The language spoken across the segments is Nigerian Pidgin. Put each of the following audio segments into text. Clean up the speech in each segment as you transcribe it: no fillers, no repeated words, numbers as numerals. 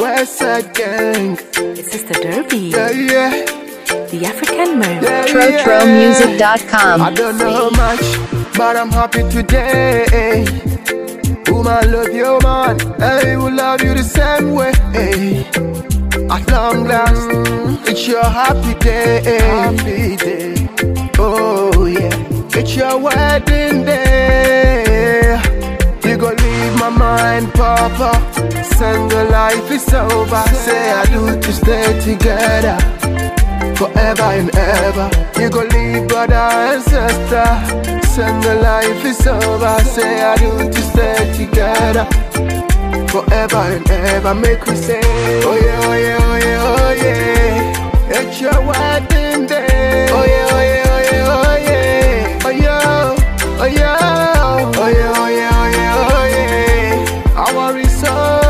Westside Gang. It's Sister Derby. Yeah. The African Mermaid. TroTroMusic.com. I don't know much, but I'm happy today. Woman, love you, man. I will love you the same way. At long last, it's your happy day. Happy day. Oh yeah, it's your wedding day. You gon' leave my mind, Papa. Single life is over. Say I do to stay together forever and ever. You gon' leave brother and sister. Single life is over. Say I do to stay together forever and ever. Make we say, oh yeah, oh yeah, oh yeah, oh yeah. It's your wedding day. Oh yeah, oh yeah, oh yeah, oh yeah. Oh yeah, oh yeah, oh yeah, oh yeah, oh yeah, oh yeah. I worry so.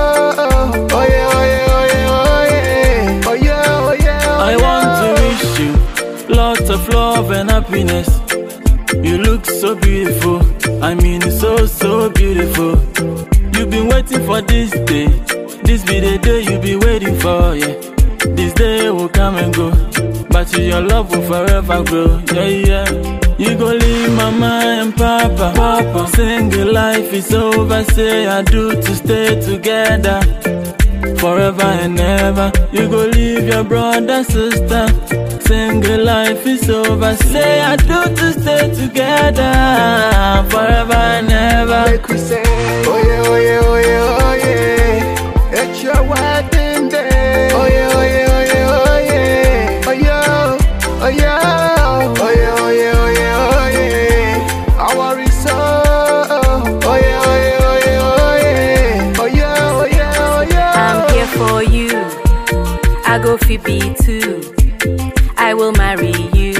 Oh yeah, oh yeah, oh yeah, oh yeah. Oh yeah, oh yeah, oh I want to wish you lots of love and happiness. You look so beautiful, I mean so beautiful. You've been waiting for this day. This be the day you've been waiting for, yeah. This day will come and go, but your love will forever grow, yeah, yeah. You gon' leave mama and papa. Single life is over, say I do to stay together forever and ever. You gon' leave your brother, sister. Single life is over, say I do to stay together forever and ever. Make we say, oh yeah, oh yeah, oh yeah, oh yeah. It's your wedding day. Oh yeah, oh yeah, oh yeah, oh yeah. Oh yeah, oh yeah, oh yeah, oh yeah, oh yeah, oh yeah. I worry so. Oh yeah, oh yeah, oh yeah, oh yeah. Oh yeah, oh yeah, oh yeah. I'm here for you. I go Phoebe too. I will marry you.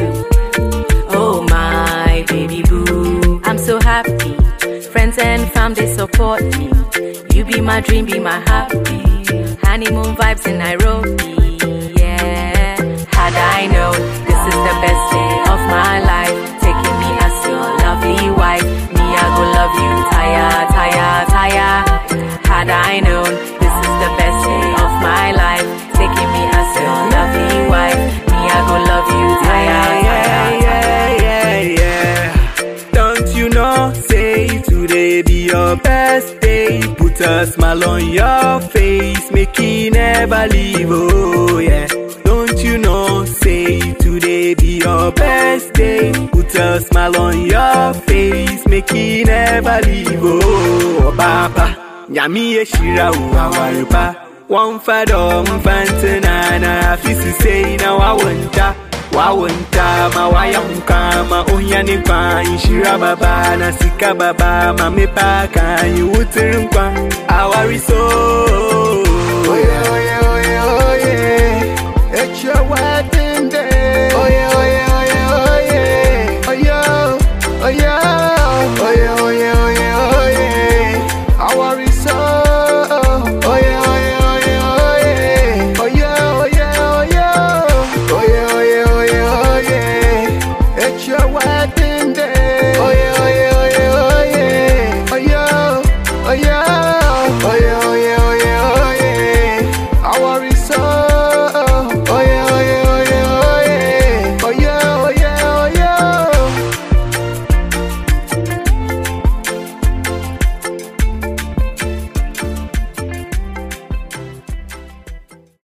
Oh my baby boo. I'm so happy. Friends and fam, they support me. You be my dream, be my happy. Honeymoon vibes in Nairobi, yeah. Had I known this is the best day of my life, taking me as your lovely wife, me I go love you, tire. Had I known this is the best day of my life, taking me as your lovely wife, me I go love you, yeah. Don't you know, say today be your best day. Put a smile on your face, make it never leave, oh yeah. Don't you know, say today be your best day. Put a smile on your face, make it never leave, oh papa. Nyami yeshira uwawarupa. One fado mfantanana, fisi say na wawanta. Wawanta mawaya mukama onyani kwa inshira baba na sika baba mame paka you utirimpa.